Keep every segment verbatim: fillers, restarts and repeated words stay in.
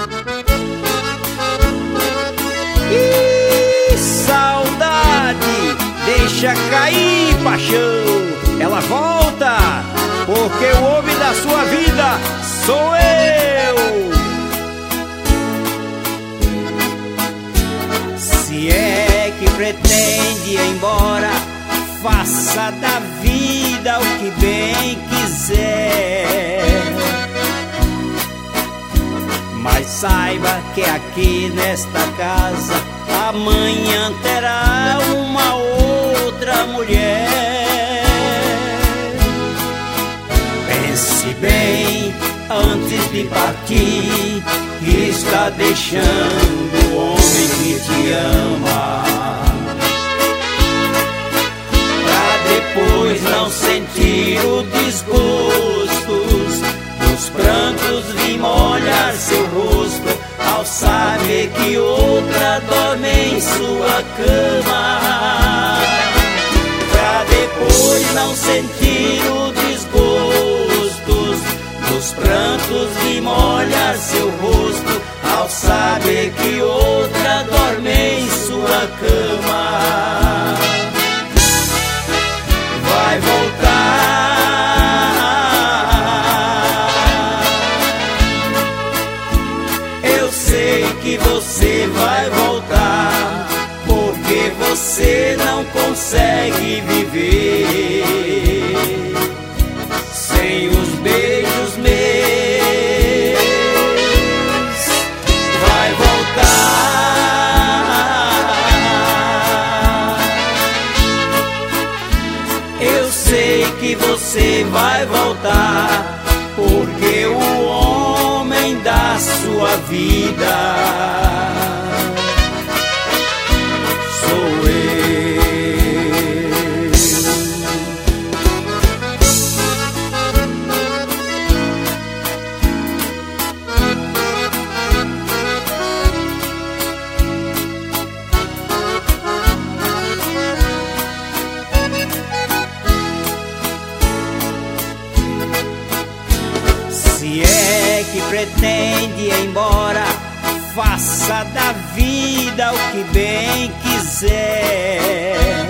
Ih, saudade, deixa cair, paixão. Ela volta, porque o homem da sua vida sou eu. Se é que pretende ir embora, faça da vida o que bem quiser. Mas saiba que aqui nesta casa amanhã terá uma outra mulher. Pense bem antes de partir, que está deixando o homem que te ama, pra depois não sentir o desgosto dos prantos vir molhar seu rosto, ao saber que outra dorme em sua cama, pra depois não sentir o desgosto dos prantos vir molhar seu rosto, ao saber que outra dorme em sua cama. Vai voltar, eu sei que você vai voltar, porque você não consegue viver sem os beijos meus. Vai voltar, eu sei que você vai voltar, porque o homem da sua vida sou eu. Se é que pretende ir embora, faça da vida o que bem quiser.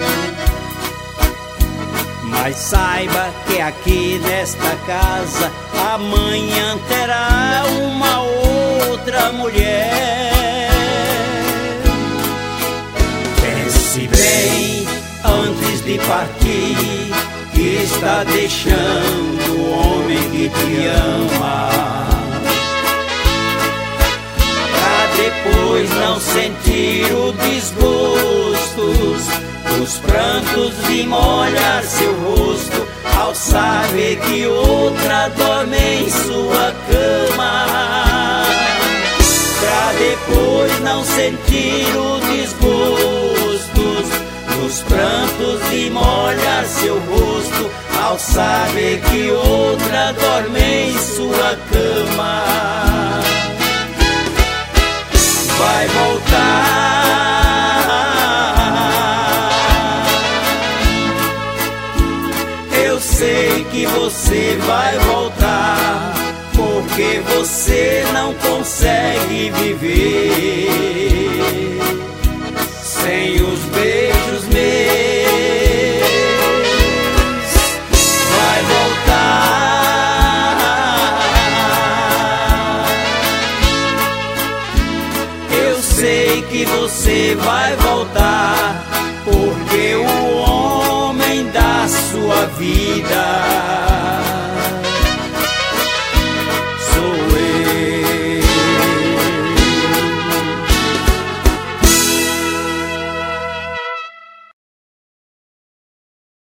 Mas saiba que aqui nesta casa amanhã terá uma outra mulher. Pense bem antes de partir, que está deixando o homem que te ama, pra depois não sentir o desgosto dos prantos de molhar seu rosto, ao saber que outra dorme em sua cama, pra depois não sentir o desgosto dos prantos de molhar seu rosto, ao saber que outra dorme em sua cama. Vai voltar, eu sei que você vai voltar, porque você não consegue viver sem os beijos meus. Vai voltar, eu sei que você vai voltar,